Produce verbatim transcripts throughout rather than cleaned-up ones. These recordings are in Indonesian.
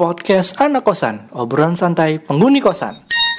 Podcast Anak Kosan, obrolan santai penghuni kosan.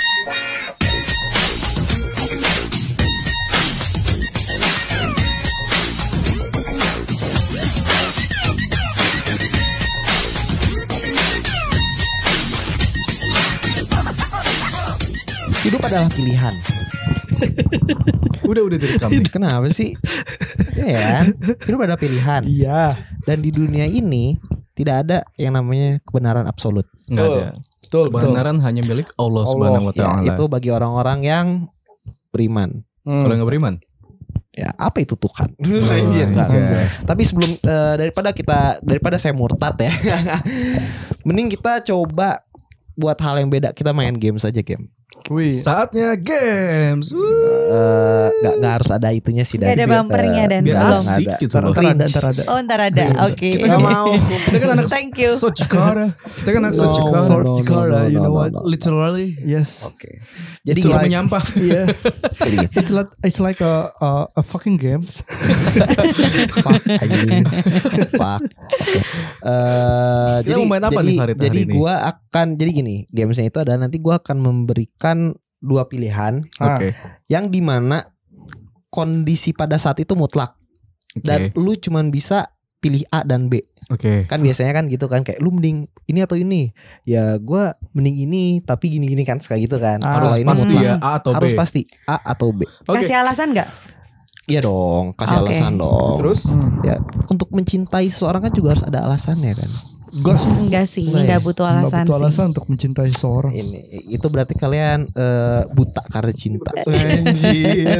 Hidup adalah pilihan. Udah udah direkam nih. Kenapa sih? Ya, hidup adalah pilihan. Iya. Dan di dunia ini tidak ada yang namanya kebenaran absolut. Enggak ada. Betul, Kebenaran hanya milik Allah Subhanahu wa Ya, taala. itu bagi orang-orang yang beriman. Kalau enggak beriman. Ya, apa itu Tuhan? Oh, Anjir, enggak. anjir. Tapi sebelum eh, daripada kita daripada saya murtad ya. Mending kita coba buat hal yang beda. Kita main game saja game. Wih. Saatnya games. Eh, nggak nggak harus ada itunya sih Nggak ada biar- bumpernya dan biar belum. asik ada. gitu Ntar, loh. ntar ada, ntar ada. Oh ntar ada, oke. Kita Nggak kan- mau. Kita kan anak Thank you. Sochikara. Kita kan anak No, Sochikara. no, no, Sochikara, you know what? Literally. Yes. Oke. Jadi Jadi suruh gimana? menyampah. Yeah. It's like it's like a a, a fucking games. Fuck anjing. Fuck. Oke. Eh, Kita jadi mau main apa jadi, nih, Farid, hari jadi ini? gua akan jadi gini, gamesnya itu adalah nanti gua akan memberikan dua pilihan Ah. Oke. yang dimana kondisi pada saat itu mutlak dan Oke. lu cuman bisa pilih A dan B. Oke. Kan biasanya kan gitu kan, kayak lu mending ini atau ini. Ya gua mending ini tapi gini-gini kan, suka gitu kan. Ah, Kalau Harus ini pasti mutlak. ya A atau B. Harus pasti A atau B. Oke. Kasih alasan nggak? Iya dong, kasih Oke. alasan dong. Terus Hmm. Ya, untuk mencintai seseorang kan juga harus ada alasannya kan. Gua Enggak sih, Boleh. nggak butuh nggak alasan butuh sih. alasan untuk mencintai seseorang. Ini itu berarti kalian eh, buta karena cinta. anjir.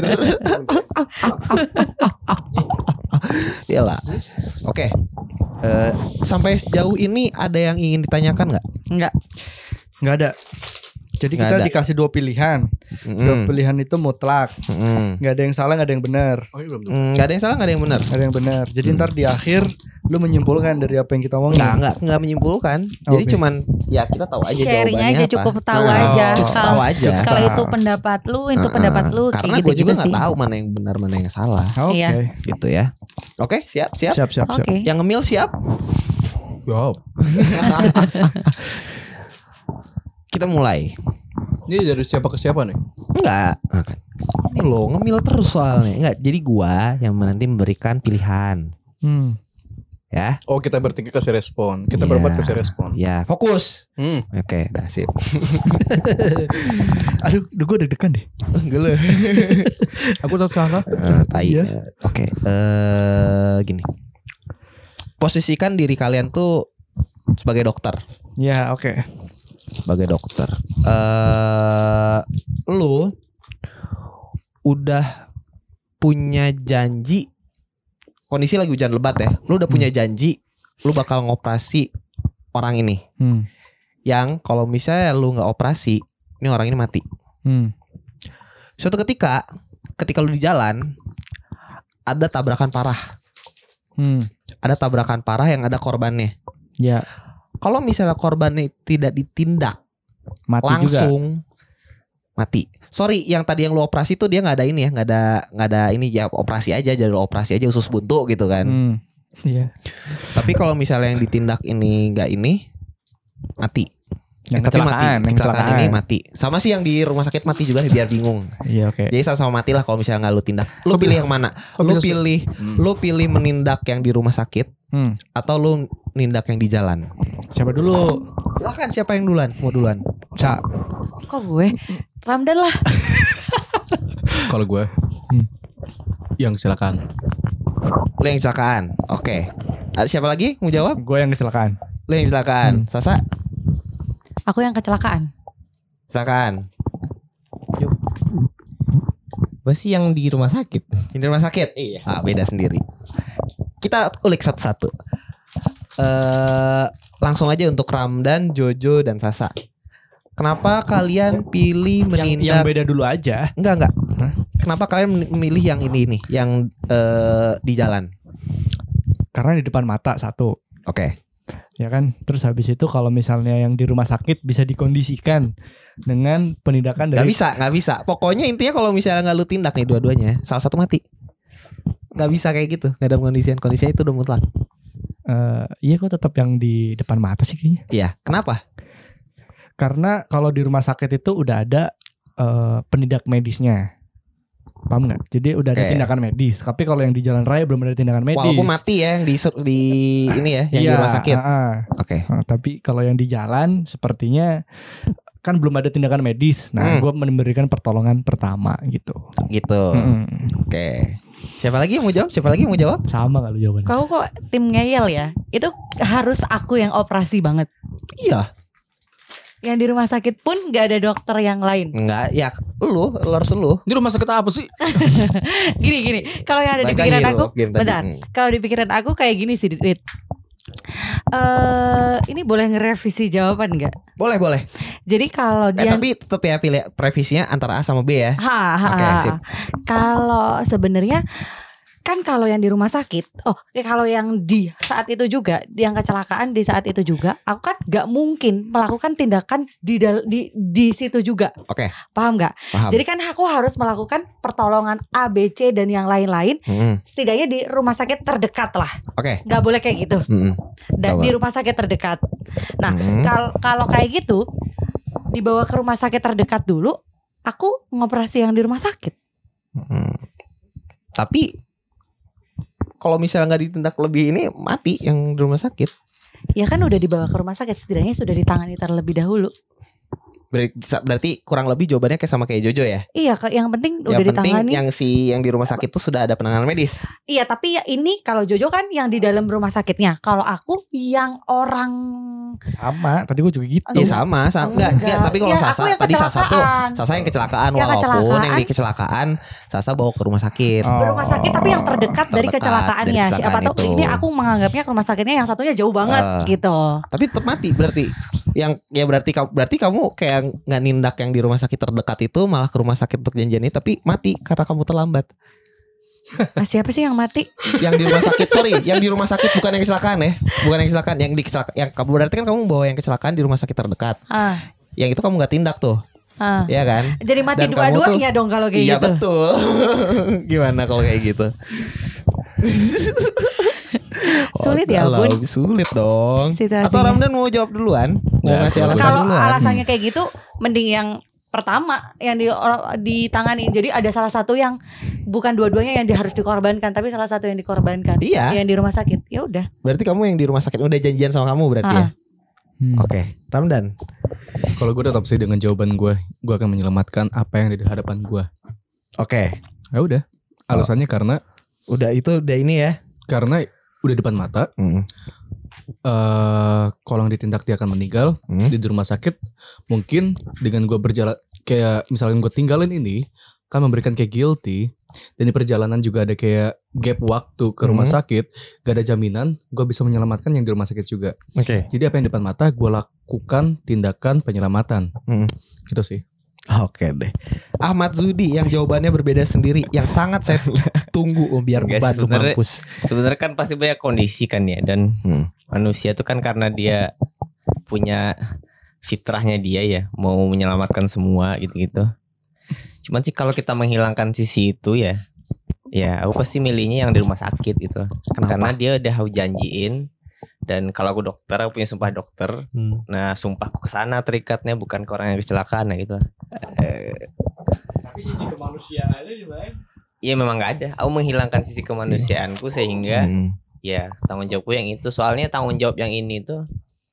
Iyalah. Oke. Eh, sampai sejauh ini ada yang ingin ditanyakan nggak? Enggak. Nggak ada. Jadi Nggak kita ada. dikasih dua pilihan. Dua Mm-mm. pilihan itu mutlak. Mm-mm. Nggak ada yang salah, nggak ada yang benar. Oh, iya belum. Mm, nggak ada yang salah, nggak ada yang benar. Nggak ada yang benar. Jadi Hmm. ntar di akhir lu menyimpulkan dari apa yang kita omongin. Nggak, nggak, nggak menyimpulkan. Jadi Oke. cuman ya kita tahu aja Sharing jawabannya aja, apa. cukup tahu Nah, aja. Cukup Kalau- tahu aja. Cukup Kalau tahu. itu pendapat lu, itu Uh-uh. pendapat lu Karena kayak gue gitu juga sih. nggak tahu mana yang benar mana yang salah. Oke. Iya. Gitu ya. Oke, siap, siap. Siap, siap, siap. Oke. Yang ngemil siap. Wow. Kita mulai. Ini dari siapa ke siapa nih? Enggak. Ini lo ngemil terus soalnya. Enggak. Jadi gua yang nanti memberikan pilihan. Hmm. Ya. Oh, kita bertiga kasih respon. Kita Iya. berempat kasih respon. Ya, fokus. Hmm. Oke, dah sip. Aduh, duh, gue deg-degan deh. Gele. Aku tahu salah. Eh, tai. Iya. Eh, Oke, eh gini. Posisikan diri kalian tuh sebagai dokter. Ya, oke. Sebagai dokter. Eh lu udah punya janji, kondisi lagi hujan lebat ya. Lu udah punya janji lu bakal ngoperasi orang ini. Hmm. Yang kalau misalnya lu nggak operasi, ini orang ini mati. Hmm. Suatu ketika, ketika lu di jalan, ada tabrakan parah. Hmm. Ada tabrakan parah yang ada korbannya. Ya, Kalau misalnya korbannya tidak ditindak mati langsung, mati. Sorry, yang tadi yang lu operasi tuh dia nggak ada ini ya, nggak ada nggak ada ini ya, operasi aja, jadi operasi aja usus buntu gitu juga. kan. Hmm. Iya. Tapi kalau misalnya yang ditindak ini nggak ini, mati. Yang Eh, tapi mati, kecelakaan, yang kecelakaan ini kecelakaan. mati. Sama sih yang di rumah sakit mati juga biar bingung. Iya, oke. Jadi sama-sama mati lah kalau misalnya nggak lu tindak. Lu Kok pilih bisa- yang mana? kok Lu bisa se- pilih, Hmm. lu pilih menindak yang di rumah sakit Hmm. atau lu nindak yang di jalan? Siapa dulu? Silakan, siapa yang duluan? Mau duluan? Sa. Kok gue? Ramdan lah. Kalau gue Hmm. yang silakan. Lu yang kecelakaan. Oke. Ada siapa lagi mau jawab? Gue yang kecelakaan. Lu yang kecelakaan. Sasa, Aku yang kecelakaan. kecelakaan. Gue sih yang di rumah sakit. Ini rumah sakit. Iya. Ah, beda sendiri. Kita ulik satu-satu. Eh, langsung aja untuk Ramdan, Jojo dan Sasa. Kenapa kalian pilih Yang, menindak? yang beda dulu aja. Enggak, enggak. Kenapa kalian memilih yang ini ini, yang eh, di jalan? Karena di depan mata satu. Oke. Ya kan. Terus habis itu kalau misalnya yang di rumah sakit bisa dikondisikan dengan penindakan Gak dari bisa, gak bisa. Pokoknya intinya kalau misalnya nggak lu tindak nih dua-duanya, salah satu mati. Gak bisa kayak gitu. Gak ada kondisian. Kondisinya itu udah mutlak. Eh, iya kok tetap yang di depan mata sih kayaknya. Iya, kenapa? Karena kalau di rumah sakit itu udah ada eh, penindak medisnya. Paham nggak? Jadi udah ada Oke. tindakan medis. Tapi kalau yang di jalan raya belum ada tindakan medis. Walaupun mati ya yang di di ini ya, yang Iya, di rumah sakit. ah, ah. Oke. Nah, tapi kalau yang di jalan sepertinya kan belum ada tindakan medis. Nah, Hmm. gue memberikan pertolongan pertama gitu. Gitu. Mm-mm. Oke. Siapa lagi yang mau jawab? Siapa lagi yang mau jawab? Sama kali jawabannya. Kau kok tim ngeyel ya? Itu harus aku yang operasi banget. Iya. Yang di rumah sakit pun gak ada dokter yang lain. Enggak, ya lu, lu harus lu. Ini rumah sakit apa sih? Gini gini, kalau yang ada di Balik pikiran lagi, aku, Rob, game tadi. bentar. Hmm. Kalau di pikiran aku kayak gini sih, Dit. Eh, ini boleh ngerevisi jawaban nggak? Boleh, boleh. Jadi kalau Eh, dia tapi tetap ya pilih revisinya antara A sama B ya. Ha, ha, Oke, ha. sip. Kalau sebenarnya kan kalau yang di rumah sakit, oh eh, kalau yang di saat itu juga, yang kecelakaan di saat itu juga, aku kan nggak mungkin melakukan tindakan di dal- di di situ juga, Oke, paham nggak? paham. Jadi kan aku harus melakukan pertolongan A, B, C dan yang lain-lain, Mm-mm. setidaknya di rumah sakit terdekat lah, Oke. nggak boleh kayak gitu, Mm-mm. dan Coba. di rumah sakit terdekat. Nah, Mm-mm. kalau kalau kayak gitu, dibawa ke rumah sakit terdekat dulu, aku ngoperasi yang di rumah sakit. Mm-mm. Tapi kalau misalnya nggak ditindak lebih ini mati yang di rumah sakit. Ya kan udah dibawa ke rumah sakit, setidaknya sudah ditangani terlebih dahulu. Berarti, berarti kurang lebih jawabannya kayak sama kayak Jojo ya. Iya, ke- yang penting udah Yang penting ditangani. yang si yang di rumah sakit itu sudah ada penanganan medis. Iya, tapi ya ini kalau Jojo kan yang di dalam rumah sakitnya. Kalau aku yang orang Sama, tadi gue juga gitu. Iya sama, sama. Enggak, enggak, tapi kalau Iya, Sasa aku yang tadi Sasa tuh kecelakaan. Sasa yang kecelakaan Yang walaupun kecelakaan. yang di kecelakaan Sasa bawa ke rumah sakit. Oh. rumah sakit tapi yang terdekat dari Terdekat kecelakaannya. dari Siapa kecelakaan tahu itu. ini aku menganggapnya ke rumah sakitnya yang satunya jauh banget Eh. gitu. Tapi tetap mati berarti. Yang ya berarti kamu berarti kamu kayak nggak nindak yang di rumah sakit terdekat itu malah ke rumah sakit untuk janjian ini tapi mati karena kamu terlambat. Nah, siapa sih yang mati? Yang di rumah sakit sorry, yang di rumah sakit bukan yang kecelakaan ya, bukan yang kecelakaan, yang di kecelakaan, yang kamu berarti kan kamu bawa yang kecelakaan di rumah sakit terdekat. Ah, Yang itu kamu nggak tindak tuh, ah. ya kan? Jadi mati Dan kamu dua-duanya dong kalau kayak Iya gitu. betul. Gimana kalau kayak gitu? Sulit ya, Alah, Bun. Sulit dong. Situasinya. Atau Ramdan mau jawab duluan? Mau Ya, ngasih kalau- alasan Kalau duluan? alasannya kayak gitu, mending yang pertama yang di ditangani. Jadi ada salah satu yang bukan dua-duanya yang di- harus dikorbankan, tapi salah satu yang dikorbankan. Iya. Yang di rumah sakit. Ya udah. Berarti kamu yang di rumah sakit udah janjian sama kamu berarti ya? Ah. Hmm. Oke, Ramdan. Kalau gue tetap sih dengan jawaban gue, gue akan menyelamatkan apa yang ada di hadapan gue. Oke. Ya udah. Alasannya karena Udah itu udah ini ya. karena udah depan mata. Hmm. eh kalau yang ditindak dia akan meninggal Hmm. di, di rumah sakit. Mungkin dengan gue berjalan kayak misalnya gue tinggalin ini kan memberikan kayak guilty, dan di perjalanan juga ada kayak gap waktu ke rumah Hmm. sakit, gak ada jaminan gue bisa menyelamatkan yang di rumah sakit juga. Oke. Jadi apa yang di depan mata gue lakukan tindakan penyelamatan. Hmm. Gitu sih. Oke deh. Ahmad Zudi yang jawabannya berbeda sendiri, yang sangat saya tunggu oh, biar Enggak, Bandung sebenarnya- mampus. Sebenarnya kan pasti banyak kondisi kan ya, dan Hmm. manusia itu kan karena dia punya fitrahnya dia ya, mau menyelamatkan semua gitu-gitu. Cuman sih kalau kita menghilangkan sisi itu ya, ya aku pasti milihnya yang di rumah sakit gitu. Kenapa? Karena dia udah aku janjiin, dan kalau aku dokter, aku punya sumpah dokter. Hmm. Nah, sumpahku ke sana terikatnya, bukan ke orang yang kecelakaan nah gitu. Tapi sisi kemanusiaannya gimana? Iya memang nggak ada. Aku menghilangkan sisi kemanusiaanku sehingga Hmm. ya tanggung jawabku yang itu. Soalnya tanggung jawab yang ini tuh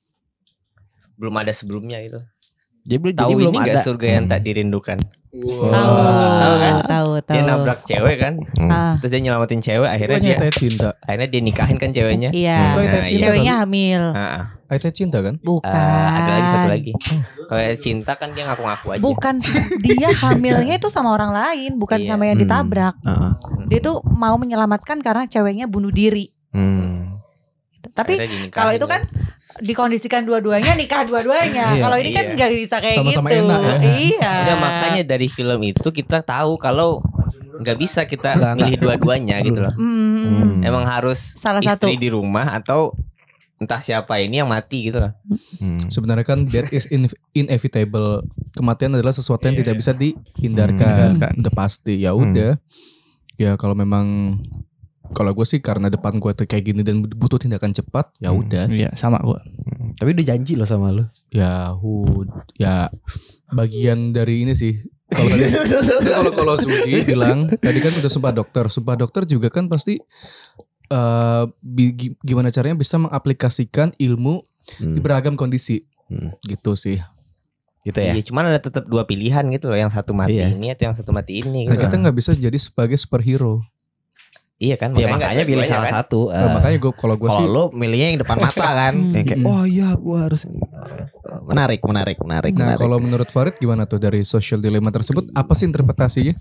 belum ada sebelumnya gitu. Jadi, belum- jadi Tahu belum ini ada. nggak surga yang Hmm. tak dirindukan? Tahu, Tahu kan? tahu, tahu. Dia nabrak cewek kan, Hmm. Ah, terus dia nyelamatin cewek. Akhirnya Pokoknya dia ayat cinta. akhirnya dia nikahin kan ceweknya. iya. Itu ayat Nah, cinta Ceweknya kan? hamil. Ah, ah. Ayat cinta kan? Bukan. Eh, ada lagi satu lagi. Kalau ayat cinta kan dia ngaku-ngaku aja. Bukan, dia hamilnya itu sama orang lain, bukan Iya. sama yang Hmm. ditabrak. Heeh. Dia tuh mau menyelamatkan karena ceweknya bunuh diri. Hmm. Tapi Akhirnya dinikahin kalau itu kan dikondisikan dua-duanya, nikah dua-duanya. Iya. Kalau ini kan Iya. nggak bisa kayak Sama-sama gitu. enak ya. Iya. Ya, makanya dari film itu kita tahu kalau nggak bisa kita Nggak, milih dua-duanya gitu loh. Hmm. Hmm. Emang harus Salah istri satu. di rumah atau entah siapa ini yang mati gitu loh. Hmm. Sebenarnya kan death is in- inevitable. Kematian adalah sesuatu yang Iya, tidak iya. bisa dihindarkan. Hmm. Udah pasti. Ya udah. Ya kalau memang kalau gue sih karena depan gue tuh kayak gini dan butuh tindakan cepat, ya Hmm. udah. Iya, sama gua. Hmm, Tapi udah janji loh sama lu. Ya, hud, ya bagian dari ini sih. Kalau tadi kalau kalau Sudi bilang tadi kan udah sumpah dokter, sumpah dokter juga kan pasti eh bi- gi- gimana caranya bisa mengaplikasikan ilmu di Hmm. beragam kondisi, Hmm. gitu sih. Gitu ya. Iya, cuman ada tetap dua pilihan gitu loh, yang satu mati Iya. ini atau yang satu mati ini Nah gitu. kita nggak bisa jadi sebagai superhero. Iya kan, Ya nggak makanya pilih dua-duanya salah kan. satu. Nah, Eh, makanya gue kalau gue sih Kalau lu milihnya yang depan mata kan, yang kayak Hmm. oh iya gue harus menarik, menarik, menarik, Nah menarik. kalau menurut Farid gimana tuh dari social dilemma tersebut? Apa sih interpretasinya?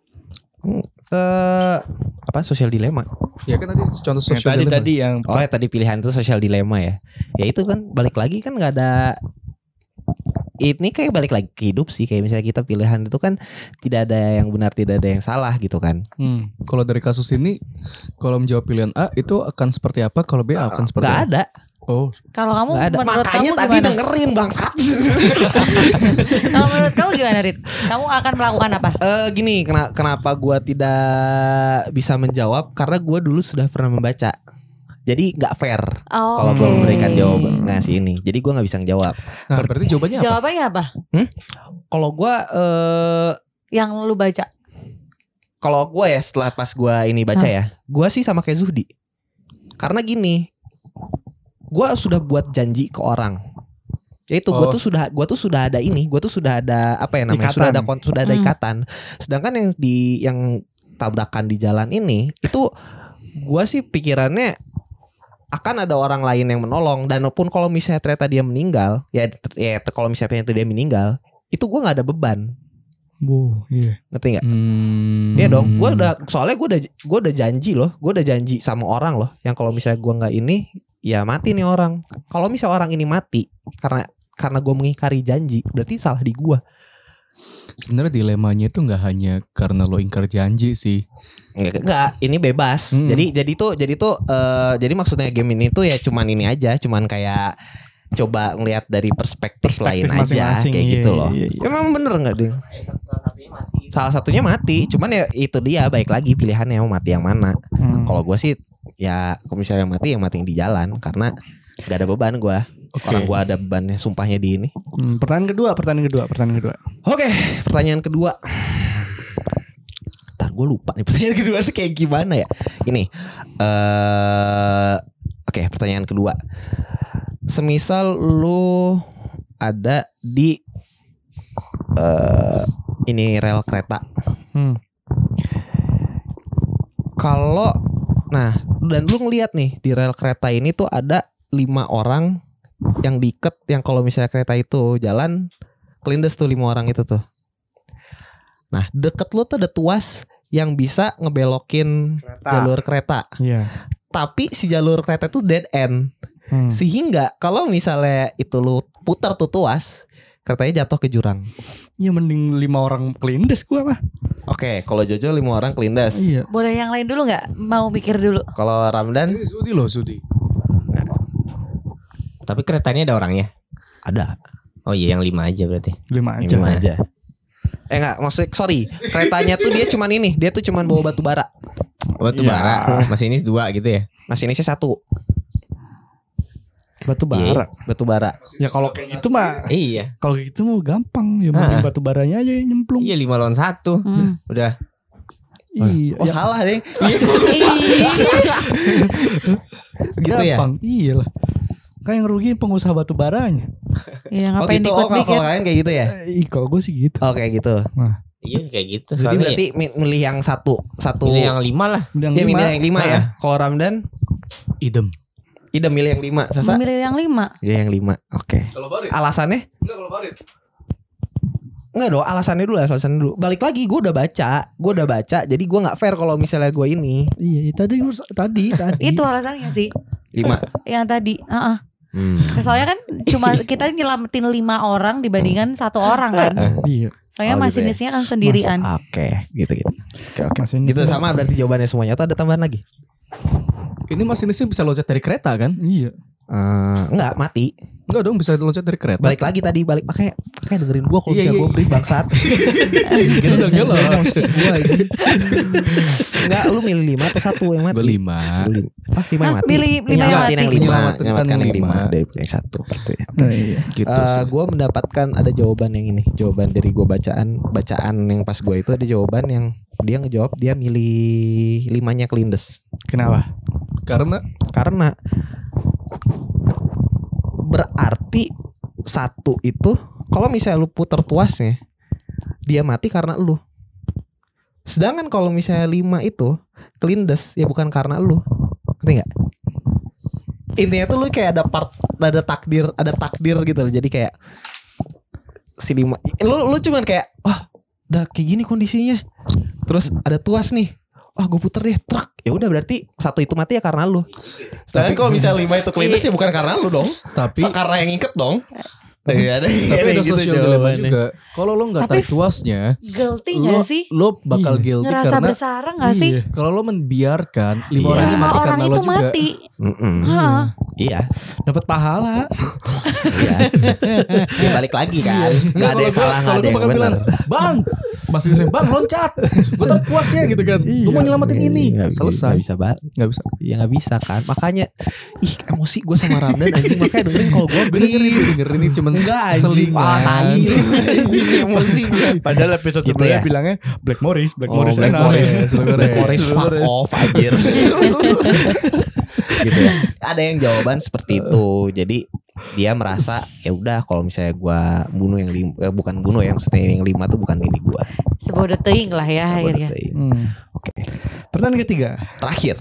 eh apa sosial dilema? Ya kan tadi contoh Yang social tadi dilemma. tadi yang Oh ya tadi pilihan itu sosial dilema ya. Ya itu kan balik lagi kan nggak ada. Ini kayak balik lagi ke hidup sih. Kayak misalnya kita pilihan itu kan tidak ada yang benar, tidak ada yang salah gitu kan. hmm. Kalau dari kasus ini, kalau menjawab pilihan A itu akan seperti apa? Kalau B akan seperti Nggak apa? ada, Oh, Kalau kamu nggak ada. menurut Makanya kamu tadi gimana? dengerin bangsat. Kalau menurut kamu gimana, Rit? Kamu akan melakukan apa? Eh gini, kena- kenapa gue tidak bisa menjawab? Karena gue dulu sudah pernah membaca. Jadi nggak fair Oh, kalau gue oke. memberikan jawaban ngasih ini. Jadi gue nggak bisa ngejawab. nah berarti jawabannya apa? Jawabannya apa? Kalau gue eh Yang lu baca? kalau gue ya setelah pas gue ini baca ya, gue sih sama kayak Zuhdi. Karena gini, gue sudah buat janji ke orang. Ya itu gue Oh. tuh sudah gue tuh sudah ada ini, gue tuh sudah ada apa ya namanya, Ikatan. sudah ada kon- sudah ada Hmm. ikatan. Sedangkan yang di yang tabrakan di jalan ini itu gue sih pikirannya akan ada orang lain yang menolong, dan pun kalau misalnya ternyata dia meninggal, ya, ya kalau misalnya ternyata dia meninggal, itu gue nggak ada beban, Bu, iya. ngerti nggak? Hmm. Iya dong, gue udah soalnya gue udah gue udah janji loh, gue udah janji sama orang loh, yang kalau misalnya gue nggak ini, ya mati nih orang. Kalau misalnya orang ini mati karena karena gue mengingkari janji, berarti salah di gue. Sebenarnya dilemanya itu nggak hanya karena lo ingkar janji sih. Enggak, enggak, ini bebas. Hmm. Jadi jadi tuh jadi tuh eh, jadi maksudnya game ini tuh ya cuman ini aja, cuman kayak coba ngelihat dari perspektif, lain Perspektif aja masing-masing, kayak iya, gitu loh. iya, iya. Emang bener nggak ding? Salah satunya mati, cuman ya itu dia baik lagi pilihannya mau mati yang mana. Hmm. Kalau gue sih ya kalau misalnya mati yang mati yang di jalan karena nggak ada beban gue. Oke. Orang gue ada bebannya sumpahnya di ini. Hmm, pertanyaan kedua, pertanyaan kedua, pertanyaan kedua. Oke, pertanyaan kedua. Ntar gue lupa nih pertanyaan kedua tuh kayak gimana ya. Ini eh oke, pertanyaan kedua. Semisal lu ada di eh ini rel kereta. Hmm. Kalau nah dan lu ngeliat nih di rel kereta ini tuh ada lima orang yang diikat, yang kalau misalnya kereta itu jalan kelindes tuh lima orang itu tuh. Nah deket lu tuh ada tuas yang bisa ngebelokin jalur kereta. Iya. Tapi si jalur kereta itu dead end. Hmm. Sehingga kalau misalnya itu lu putar tuh tuas, keretanya jatuh ke jurang. Ya mending lima orang kelindes gua mah. Oke, kalau Jojo lima orang kelindes. Iya. Boleh yang lain dulu nggak? Mau mikir dulu. Kalau Ramdan Ini Sudi loh Sudi. Tapi keretanya ada orangnya. ada. Oh iya, yang lima aja berarti. Lima aja. Lima aja. Eh enggak, maksudnya sorry, keretanya tuh dia cuman ini, dia tuh cuman bawa batu bara. Batu Iya. bara. Masinis dua gitu ya. Masinisnya satu, Batu bara. batu bara. Ya kalau kayak gitu mah, Iya. kalau kayak gitu mah gampang. Ya mending batu baranya aja yang nyemplung. Iya, lima lawan satu. Hmm. Udah. Iya. Oh ya, salah deh. Iya. Gitu ya. gampang. Iya lah. Kan yang rugi pengusaha batu baranya. Iya, Oh ngapain gitu. ikut Oh kalau mikir? kalau kalian kayak gitu ya. Eh, Ih, kalau gue sih gitu. Oh kayak gitu. Iya kayak gitu. Jadi Soalnya berarti mi- milih yang satu, satu. pilih yang lima lah. Yang Ya lima. milih yang lima ya. Kalau Ramdan, Idem. Ida milih yang lima. Sasa Memilih yang lima. milih yang lima. Oke. Kalau Farid? Alasannya? Enggak kalau Farid. Enggak dong, alasannya dulu, alasannya dulu. Balik lagi, gue udah baca, gue udah baca. Jadi gue nggak fair kalau misalnya gue ini Iya, tadi gua- tadi tadi. Itu alasannya sih. lima. Yang tadi. Heeh. Hmm. Soalnya kan cuma kita nyelamatin lima orang dibandingkan satu orang kan. Iya. Soalnya Oh, gitu ya. masinisnya kan sendirian. Oke, gitu-gitu. Oke, oke. Masih Gitu sama berarti jawabannya semuanya atau ada tambahan lagi? Ini masinisnya bisa loncat dari kereta kan? Iya. Eh, enggak mati. Enggak dong, bisa loncat dari kereta. Balik lagi tadi, balik pakai pakai dengerin gua kalau Iya, bisa iya, gua brief bangsat. Gitu dong ya lo. Emosi gua ini. Enggak, lu milih lima atau satu yang mati? Gue lima. Lu lima. Ah, lima yang Ah, mati. milih lima yang Menyelamatin yang mati. lima, Menyelamatkan menyelamatkan yang lima. lima dari yang satu gitu ya. Nah, iya. Gitu Eh, sih. gue mendapatkan ada jawaban yang ini, jawaban dari gue bacaan bacaan yang pas gue itu ada jawaban yang dia ngejawab dia milih limanya kelindes Kenapa? Karena karena berarti satu itu kalau misalnya lu puter tuasnya dia mati karena lu, sedangkan kalau misalnya lima itu kelindes ya bukan karena lu, ngerti nggak? Intinya tuh lu kayak ada part, ada takdir, ada takdir gitu loh. Jadi kayak si lima, lu lu cuman kayak wah udah kayak gini kondisinya, terus ada tuas nih, wah gue puter deh truk, ya udah berarti satu itu mati ya karena lu. Sedangkan kalau misalnya lima itu kelindes ya bukan karena lu dong, tapi so, karena yang ngiket dong. Iya, ada tapi ada gitu sosial dilema jawabannya. juga. Kalau lo nggak Tapi tarik tuasnya, Guilty lo gak sih? lo bakal guilty Ngerasa karena bersalah gak sih? Iya. Kalau lo membiarkan lima Iya. orang ini Lima mati orang karena lo itu juga. mati. Mm-mm. Hah. Iya, Dapat pahala. iya. Ya balik lagi kan, nggak ada yang salah, nggak Kalau ada gue yang bakal bilang, benar. bang, masih bisa bang loncat, gue tak puasnya gitu kan. Gue mau nyelamatin ini, Nggak bisa- selesai. nggak bisa banget. Nggak bisa. Ya nggak bisa kan. Makanya ih emosi gue sama Ramdan anjing. Makanya dengerin kalau gue Gue dengerin, gue dengerin ini cuman enggak anjing. selingan. Ah tai. Emosi gue. Padahal episode Gitu sebelumnya ya. bilangnya Black Morris, Black Oh, Morris Black enak. Morris, Black Black Morris Morris. fuck off anjir. Gitu ya. Ada yang jawaban seperti itu. Jadi dia merasa ya udah kalau misalnya gue bunuh yang lima, eh, bukan bunuh ya, maksudnya yang lima tuh bukan diri gue. Sebuah teing lah ya akhirnya. Hmm. Oke. Pertanyaan ketiga. Terakhir.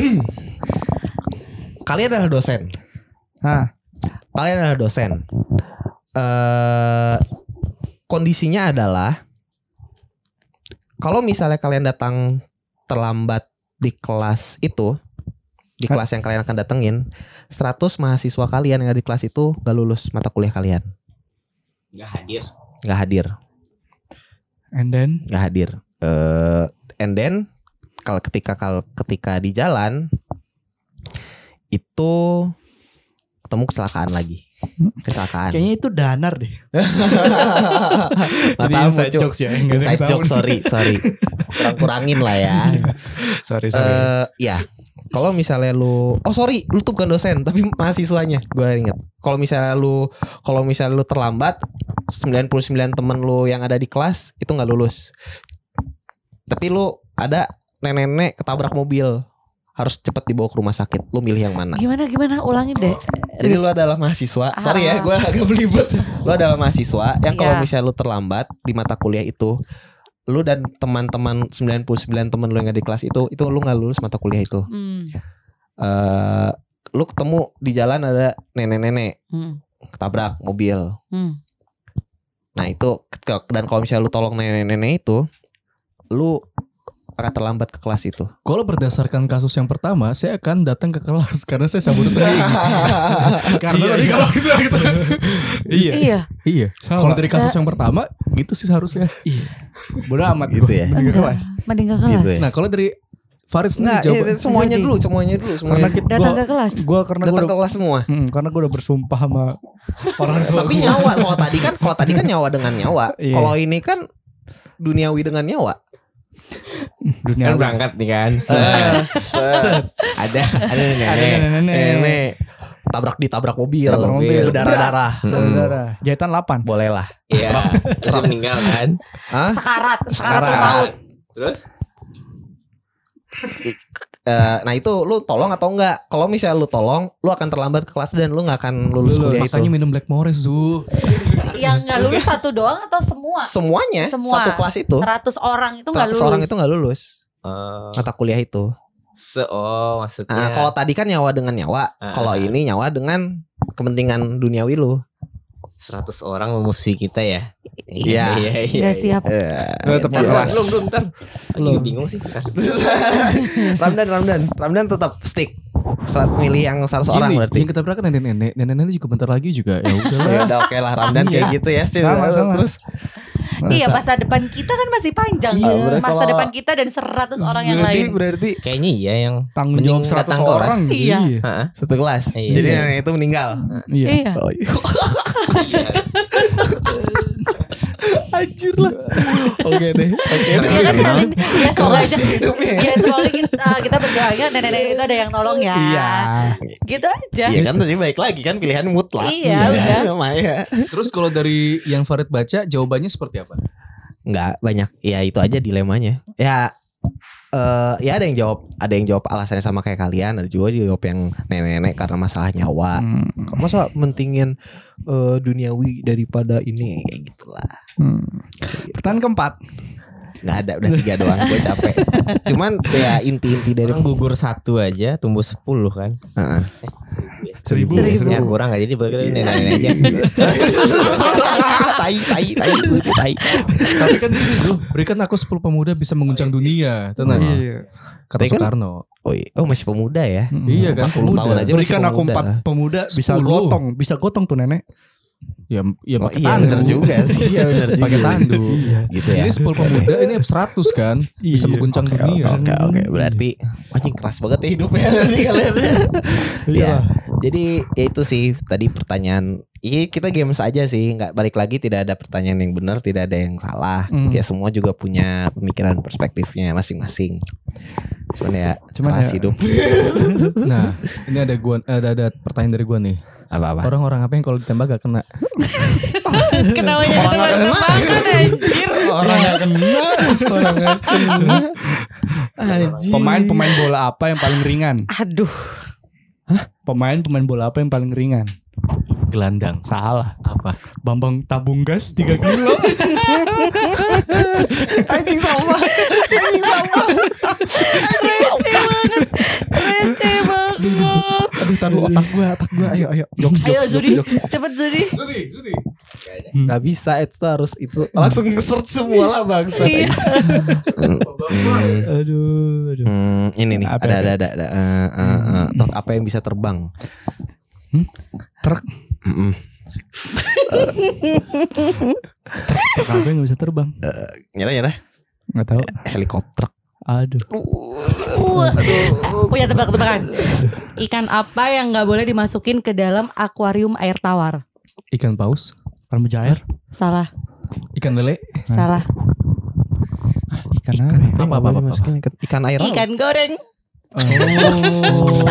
Kalian adalah dosen. Hah. Kalian adalah dosen. Eh kondisinya adalah kalau misalnya kalian datang terlambat di kelas itu, di Hah? kelas yang kalian akan datengin, seratus mahasiswa kalian yang ada di kelas itu gak lulus mata kuliah kalian. Gak hadir. Gak hadir, And then gak hadir. Eh and then kalau ketika kalau ketika di jalan itu ketemu kecelakaan lagi. Kecelakaan. kayaknya itu danar deh. Nggak Jadi tahu, inside Cuk. jokes ya. Nggak ada yang Inside tahu. joke, sorry, sorry. Kurang-kurangin lah ya. Sorry, sorry. Eh ya, kalau misalnya lu, oh sorry, lu tuh bukan dosen, tapi mahasiswanya. Gue inget. Kalau misalnya lu, kalau misalnya lu terlambat, sembilan puluh sembilan temen lu yang ada di kelas itu nggak lulus. Tapi lu ada nenek-nenek ketabrak mobil, harus cepet dibawa ke rumah sakit. Lu milih yang mana? Gimana gimana ulangin deh. Jadi lu adalah mahasiswa. Sorry ya, Ah. gue agak belibet. Lu adalah mahasiswa yang kalau Iya. misalnya lu terlambat di mata kuliah itu, lu dan teman-teman sembilan puluh sembilan teman lu yang ada di kelas itu, itu lu nggak lulus mata kuliah itu. Hmm. Eh, lu ketemu di jalan ada nenek-nenek Hmm. ketabrak mobil. Hmm. Nah itu, dan kalau misalnya lu tolong nenek-nenek itu, lu akan terlambat ke kelas itu. Kalau berdasarkan kasus yang pertama, saya akan datang ke kelas karena saya sambut teing. Karena tadi kalau bisa gitu. Iya. Iya. Iya. Sama. Kalau dari kasus yang pertama, gitu sih seharusnya. Bodoh amat Gitu gua. ya. Mending ke Enggak. kelas. Mending ke kelas. Gitu ya. Nah, kalau dari Farid sendiri Nah, jawab. iya, semuanya Jadi. dulu, semuanya dulu, Karena semuanya. kita Datang gua, ke kelas. gua karena gua Datang ke udah, kelas semua. hmm, karena gua udah bersumpah sama orang tua Tapi gua. nyawa, kalau tadi kan, kalau tadi kan nyawa dengan nyawa. Iya. Kalau ini kan duniawi dengan nyawa. Dunia Kan berangkat nih kan. Set. Ada ada ada nenek. nenek. Nenek tabrak ditabrak mobil, Tabrak mobil. berdarah-darah. Saudara, jahitan delapan. Boleh lah. Iya. Terus meninggal kan. Hah? Sekarat, sekarat Sekarat. maut. Terus Eh, nah itu lu tolong atau enggak? Kalau misalnya lu tolong, lu akan terlambat ke kelas dan lu nggak akan lulus Lulus. kuliah itu. Makanya minum Black Morris, Zu. Yang nggak lulus satu doang atau semua? Semuanya, Semua. satu kelas itu, Seratus orang itu nggak seratus lulus. orang itu nggak lulus eh, mata kuliah itu. se oh maksudnya. Nah, kalau tadi kan nyawa dengan nyawa, Ah. kalau ini nyawa dengan kepentingan duniawi lu. seratus orang memusuhi kita ya. Iya. Iya iya. Nggak siap. Eh, Tetap gitu. Belum belum belum ntar. Lagi Belum. bingung sih. Ntar. Ramdan, Ramdan, Ramdan tetap stick. Serat milih yang seratus orang Gini, berarti. yang kita berangkat nenek-nenek, nenek-nenek juga bentar lagi juga. Ya udah lah. Ya udah oke lah Ramdan kayak gitu ya sih. Sama, sama. Terus Iya, masa depan kita kan masih panjang. Iya, berarti Masa kalau- depan kita dan seratus orang yang Berarti- lain. Berarti Kayaknya iya yang Tanggung mending jawab seratus datang kelas. orang. Iya. Heeh. satu kelas. Iya. Jadi nenek itu meninggal. Iya. Iya. Oh, iya. Anjir lah. Oke deh. Oke deh. Ya kan paling ya semoga Keras aja. hidupnya. Ya semoga kita kita berdoanya nenek-nenek itu ada yang nolong ya. Iya. Gitu aja. Iya kan tadi balik lagi kan pilihan mutlak. Iya, udah. Maya. Terus kalau dari yang Farid baca jawabannya seperti apa? Enggak banyak. Ya itu aja dilemanya. Ya eh ya ada yang jawab, ada yang jawab alasannya sama kayak kalian, ada juga jawab yang nenek-nenek karena masalah nyawa. Hmm. Masa mentingin eh, duniawi daripada ini kayak gitulah. Hmm. Pertanyaan keempat. Nggak ada, udah tiga doang, gue capek. Cuman ya inti-inti dari Orang gugur satu aja tumbuh sepuluh kan. Heeh. Seribu. Seribu. Ya kurang gak jadi berarti nenek aja. tai tai tai itu tai. Tapi kan gini Zuh, berikan aku sepuluh pemuda bisa mengguncang dunia. Tenang. Iya. Kata Tapi kan- Soekarno. Oh, iya. Oh masih pemuda ya. Iya kan, empat puluh pemuda. tahun aja masih Berikan aku pemuda. empat pemuda bisa Sepuluh. gotong, bisa gotong tuh nenek. Ya, ya Oh, pakai iya tandu. benar juga sih. Iya benar juga. Pakai tandu. Gitu ya. Ini sepuluh pemuda, ini seratus kan, bisa Iya. mengguncang Oke, dunia. Oke oke berarti anjing keras banget ya hidupnya nanti kalian. Iya. Ya. Jadi ya itu sih tadi pertanyaan. Iya kita games aja sih, nggak balik lagi, tidak ada pertanyaan yang benar, tidak ada yang salah. Hmm. Ya semua juga punya pemikiran perspektifnya masing-masing. Cuman ya Cuman keras ya- hidup. Nah, ini ada gua ada ada pertanyaan dari gua nih. Apa-apa? Orang-orang apa yang kalau ditembak gak kena? Kenapa ya tebak-tebakan anjir. Orang nggak kena, orang nggak kena. Pemain-pemain bola apa yang paling ringan? Aduh. Pemain-pemain bola apa yang paling ringan? Gelandang. Salah. Apa? Bambang tabung gas tiga kilo. Anjing sama. Anjing sama. Receh banget. Receh banget. Aduh tar lu otak gua, otak gua. Ayo ayo. Jokes, Ayo jokes, Zudi, jokes, jokes. cepet Zudi. Zudi, Zudi. Nggak bisa itu tuh harus itu langsung nge-search semua lah bangsa. Iya. Hmm, Aduh, aduh. hmm, ini nih Apa, ada, apa? ada ada ada eh, eh, eh, truk apa yang bisa terbang? Truk Mm-mm. truk apa yang nggak bisa terbang? Nyerah nyerah. Nggak tahu. Helikopter. Aduh. Punya tebak-tebakan. Ikan apa yang nggak boleh dimasukin ke dalam akuarium air tawar? Ikan paus, Ikan mujair. Salah, ikan lele, salah. Ikan Ikan apa? apa? Apa, apa, apa, Masukin ikan, ikan air. laut. Ikan goreng. Oh.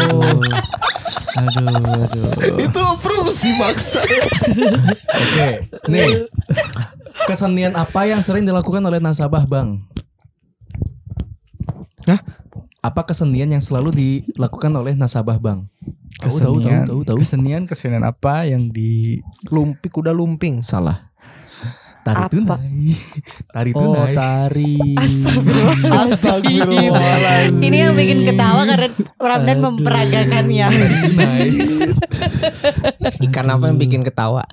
Aduh, aduh. Itu approve sih maksa. Oke, nih. Kesenian apa yang sering dilakukan oleh nasabah bank? Hah? Apa kesenian yang selalu dilakukan oleh nasabah bank? Tahu, tahu, tahu, Kesenian, tahu, tahu. kesenian, kesenian apa yang di Lumpi kuda lumping. Salah. Tari Apa? tunai. Tari Oh, tunai. tari. Astagfirullah. Astagfirullahaladzim. Ini yang bikin ketawa karena Ramdan Aduh. memperagakannya. Ikan apa yang bikin ketawa?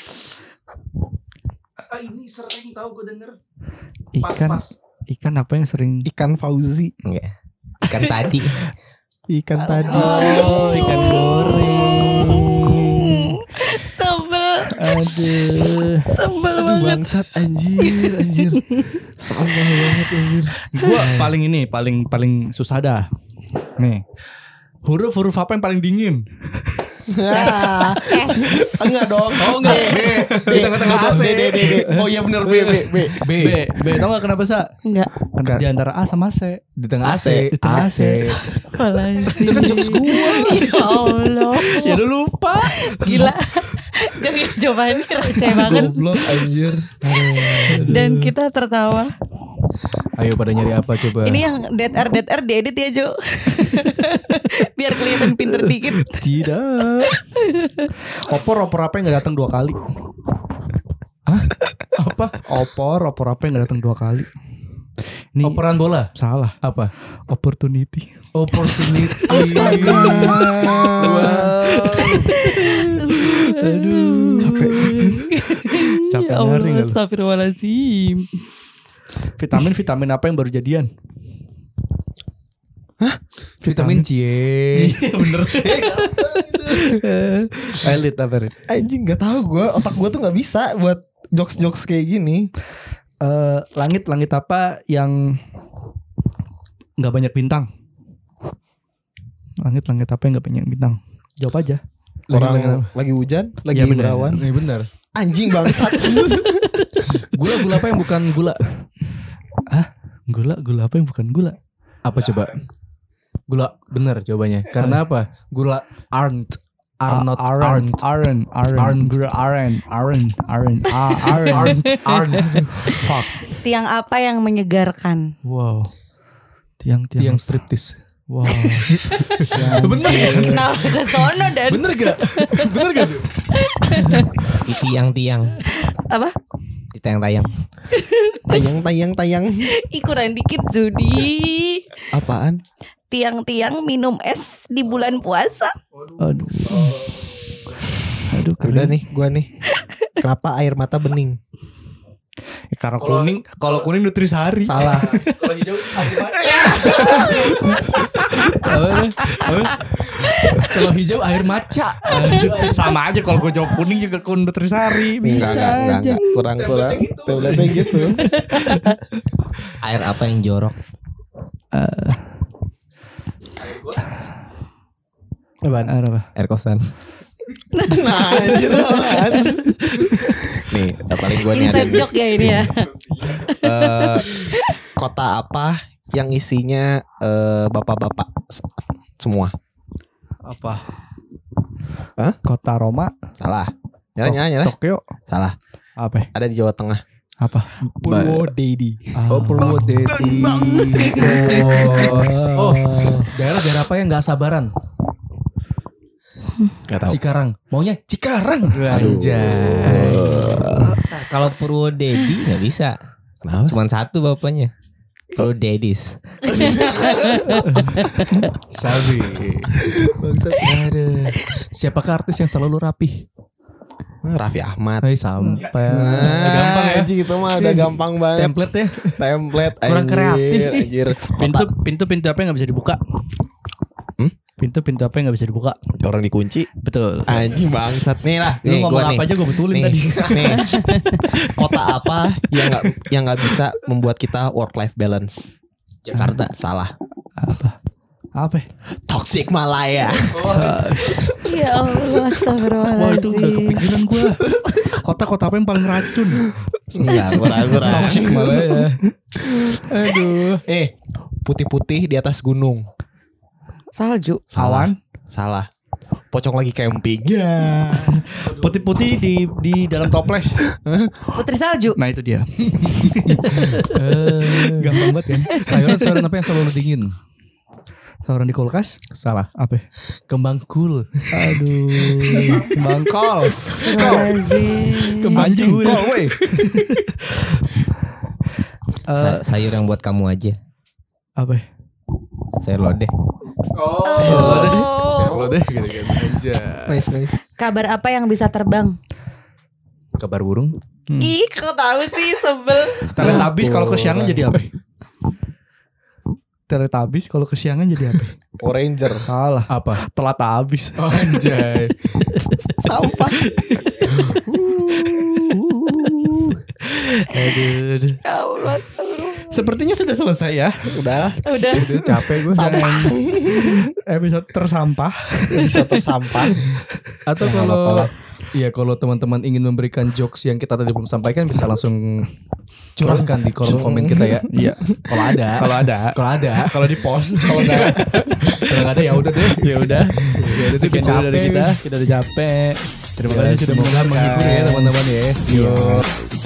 Ah, ini sering tahu gue denger. Ikan, ikan apa yang sering? Ikan Fauzi. Enggak. Ikan tadi. Ikan tadi. Oh, ikan goreng. Sebel, Aduh. sebel Aduh banget. bangsat anjir anjir. Salah banget anjir. Gua paling ini, paling paling susah dah. Nih. Huruf-huruf apa yang paling dingin? S. Enggak dong. Oh enggak, B. Di tengah-tengah A C. D, D, D, D. Oh iya benar B, B, B. B. B. B. Tau gak kenapa sa? Enggak. Di antara A sama C. Di tengah A C. Di tengah C. Itu kan jokes gue. Ya Allah. Ya udah lupa. Gila. Jadi jawabannya receh banget. Goblok anjir. Dan kita tertawa. Ayo pada nyari apa coba? Ini yang dead air dead air diedit ya Jo. Biar kelihatan pinter dikit. Tidak. Opor opor apa yang gak datang dua kali? Hah? Apa? Opor opor apa yang gak datang dua kali? Ini Operan bola. salah. Apa? Opportunity. Opportunity. Astaga. Aduh. Capek. Capek Ya Allah, nyari nggak lu? astagfirullahaladzim. Vitamin vitamin apa yang baru jadian? Vitamin C. Iya bener. Elit apa Rit? Anjing enggak tahu gue, otak gue tuh enggak bisa buat jokes-jokes kayak gini. Eh, langit langit apa yang nggak banyak bintang? Langit langit apa yang nggak banyak bintang? Jawab aja. Orang lagi hujan, lagi Iya, bener. berawan. Iya benar. Anjing bangsat. Gula-gula apa yang bukan gula? Gula gula apa yang bukan gula? Apa coba? Gula benar jawabannya. Karena apa? Gula aren't are not aren't aren't aren't aren't Aren't. gula aren't aren't aren't ah, aren't aren't aren't. fuck. Tiang apa yang menyegarkan? Wow. Tiang tiang. Tiang striptis. Wow. Bener gak? Kenapa ke sono dan Bener gak? Bener gak sih? Di tiang-tiang, apa? di tiang-tiang. Tayang tayang tayang. Ikuran dikit Zudi. Apaan? Tiang-tiang minum es di bulan puasa. Aduh. Aduh Udah keren. nih, gua nih. Kenapa air mata bening? Ya, karena kuning, kalau kuning nutrisari. Salah. Kalau hijau Apa? Apa? Kalau hijau air maca. Anjir, sama aja kalau gue jawab kuning juga kun nutrisari. Bisa Enggak, enggak, enggak, aja. enggak. Kurang kurang. Tabletnya gitu. Air apa yang jorok? Eh, Apaan? apa? Air kosan. Nah, anjir apaan? Nih, udah paling gua nih ada Inside nih. joke ya ini ya. Eh, kota apa yang isinya eh, bapak-bapak s- semua? Apa? Kota Roma, Salah. Nyala nyala nyala. Tokyo. Salah. Apa? Ada di Jawa Tengah. Apa? Purwodadi. Oh Purwodadi. Oh, oh daerah-daerah apa yang nggak sabaran? Gak tahu. Cikarang. Maunya Cikarang. Aduh. Anjay. Kalau Purwodadi nggak bisa. Kenapa? Cuman satu bapaknya. Purwodadis. Sabi. Aduh. Siapakah artis yang selalu rapi? Raffi Ahmad. Hai sampai. Nah, Gampang ya. anjing itu mah udah gampang banget. Template ya. Template Kurang anjir, kreatif. Anjir. Pintu Kota- pintu pintu apa yang nggak bisa dibuka? Hmm? Pintu pintu apa yang nggak bisa dibuka? orang dikunci. Betul. Anjing bangsat nih lah. Lu Nih, ngomong gua apa nih. aja gue betulin Nih, tadi. nih. Kota apa yang nggak yang nggak bisa membuat kita work life balance? Jakarta. Salah. Apa? Apa? Toxic Malaya. Ya Allah, astagfirullahaladzim. Wah itu udah kepikiran gue. Kota-kota apa yang paling racun? Enggak, kurang kurang. Toxic malah ya. Aduh. Eh, putih-putih di atas gunung. Salju. Salah. Salah. Pocong lagi camping. Ya. Putih-putih di di dalam toples. Putri salju. Nah itu dia. Eh, Gampang banget kan? sayuran-sayuran apa yang selalu dingin? Sauran di kulkas? Salah. Apa? Kembang kul. Aduh. Bangkol. Astagfirullahaladzim. Anjing kol weh. Sa- sayur yang buat kamu aja. Apa? Sayur lodeh. Oh. Sayur deh gitu-gitu aja. Nice nice. Kabar apa yang bisa terbang? Kabar burung. Hmm. Ih, kok tahu sih, sebel. Teletabis kalau kesiangan jadi apa? Teletabis kalau kesiangan jadi apa? Oranger. Salah. Apa? Telat habis. Oh, anjay. Sampah. Aduh. aduh. Ya Allah, astagfirullah. Sepertinya sudah selesai ya. Udah. Udah. Udah capek gue. Sampah. Episode tersampah. Bisa tersampah. Atau Ya, nggak kalau apa-apa lah. Iya, kalau teman-teman ingin memberikan jokes yang kita tadi belum sampaikan bisa langsung curahkan di kolom komen kita ya. Iya. Kalau ada. Kalau ada. Kalau ada. Kalau di post. Kalau enggak. Kalau enggak ada ya udah deh. Ya udah. Ya udah Sekian dulu dari kita. Kita udah capek. Terima kasih sudah Semoga mendengarkan. menghibur ya teman-teman ya. Iya. Yo.